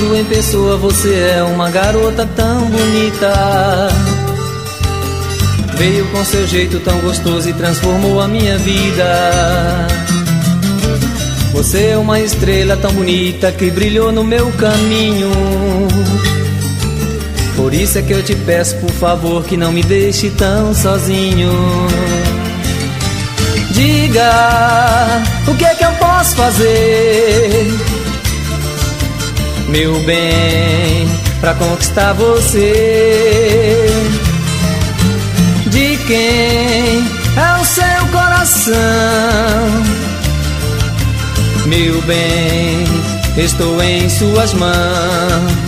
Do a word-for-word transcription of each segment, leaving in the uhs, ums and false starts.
Vendo em pessoa, você é uma garota tão bonita. Veio com seu jeito tão gostoso e transformou a minha vida. Você é uma estrela tão bonita que brilhou no meu caminho. Por isso é que eu te peço, por favor, que não me deixe tão sozinho. Diga, o que é que eu posso fazer, meu bem, pra conquistar você? De quem é o seu coração? Meu bem, estou em suas mãos.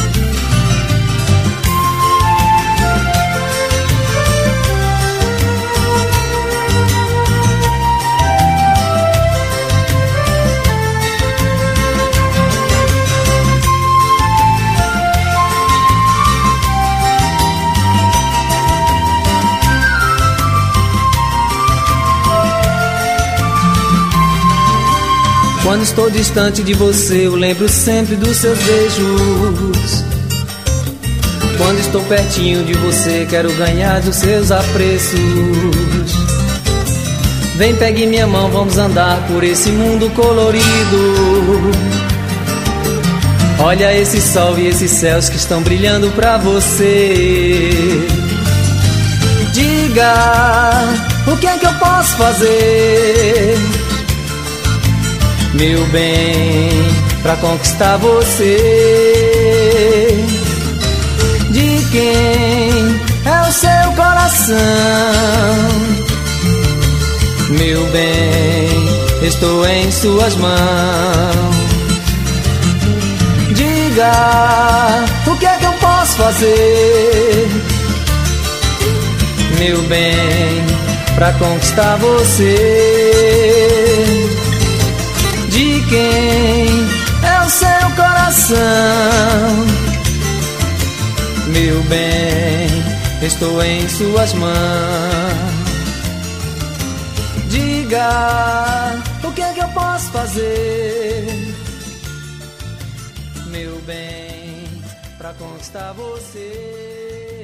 Quando estou distante de você, eu lembro sempre dos seus beijos. Quando estou pertinho de você, quero ganhar dos seus apreços. Vem, pegue minha mão, vamos andar por esse mundo colorido. Olha esse sol e esses céus que estão brilhando pra você. Diga, o que é que eu posso fazer, meu bem, pra conquistar você? De quem é o seu coração? Meu bem, estou em suas mãos. Diga, o que é que eu posso fazer, meu bem, pra conquistar você? De quem é o seu coração? Meu bem, estou em suas mãos. Diga, o que é que eu posso fazer, meu bem, pra conquistar você?